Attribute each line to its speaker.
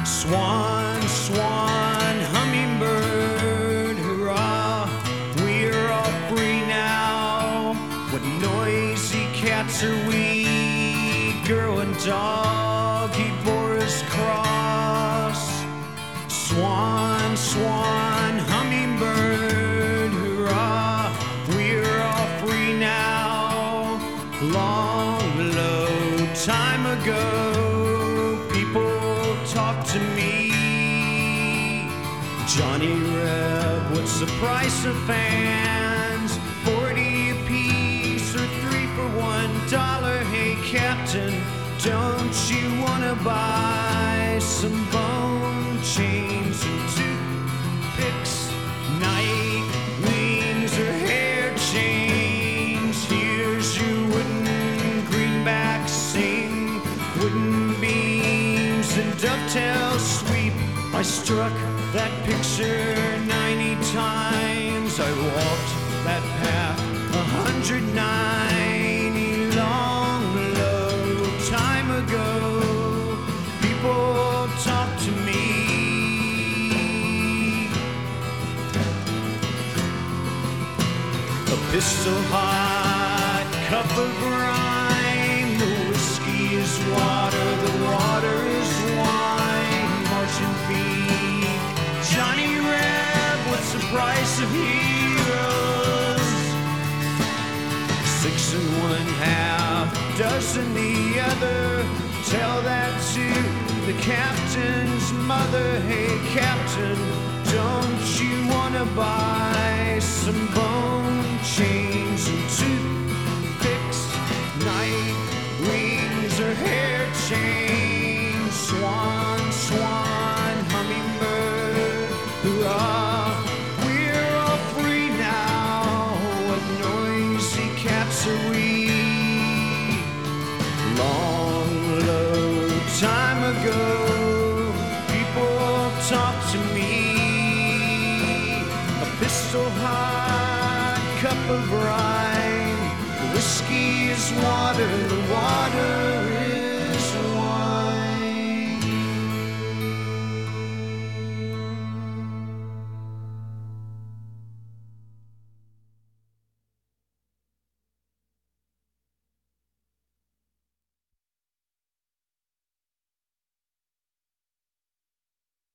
Speaker 1: Swan, swan, hummingbird, hurrah, we're all free now. What noisy cats are we? Girl and dog, he bore his cross. Swan, swan, hummingbird, hurrah, we're all free now. Long, low time ago, people talked to me. Johnny Reb, what's the price of fans? 40 apiece or 3 for $1. Hey Captain, don't you wanna buy some bone chains and toothpicks, night wings or hair chains? Here's your wooden greenback, sing wooden beams and dovetail sweep. I struck that picture 90 times. I walked that path 190 long, low time ago. People talk to me. A pistol hot cup of rhyme. The whiskey is water, the water is wine. Marching feet, Johnny Reb, what's the price of heroes? 6 1/2 dozen the other. Tell that to the captain's mother. Hey Captain, don't you wanna buy some bone chains and toothpicks, night wings or hair chains? Swan, swan, hummingbird, hurrah, we're all free now. What noisy cats are we? Long, low time ago, people talk to me. A pistol hot cup of rhyme. The whiskey is water, the water